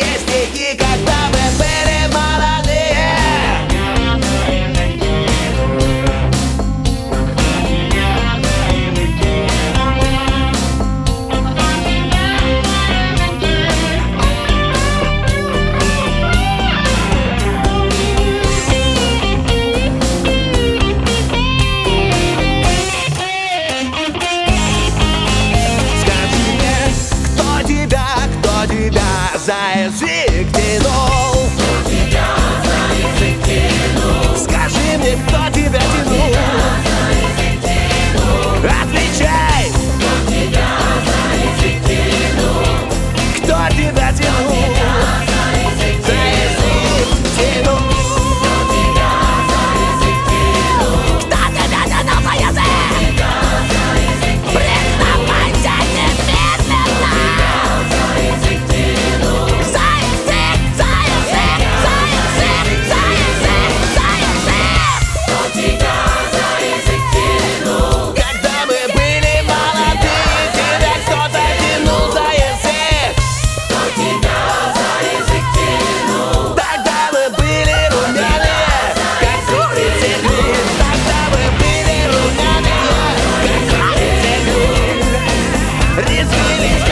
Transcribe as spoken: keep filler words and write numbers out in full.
песни, и когда мы были молодые. За язык тянул, Кто тебя за язык тянул? скажи мне, кто тебя тянул? Отвечай! Кто тебя за язык тянул? Кто тебя тянул? За язык За язык тянул. Кто тебя за язык тянул? Кто тебя тянул за язык? Признавайся немедленно! За язык тянул? За язык, за язык, за язык, за язык, за язык! Кто тебя за язык тянул? Когда мы были молодые, тебя кто-то тянул за язык. Кто тебя за язык тянул? Тогда мы были румяные, как курицы глин. Тогда мы были румяные, как курицы глин. Резвились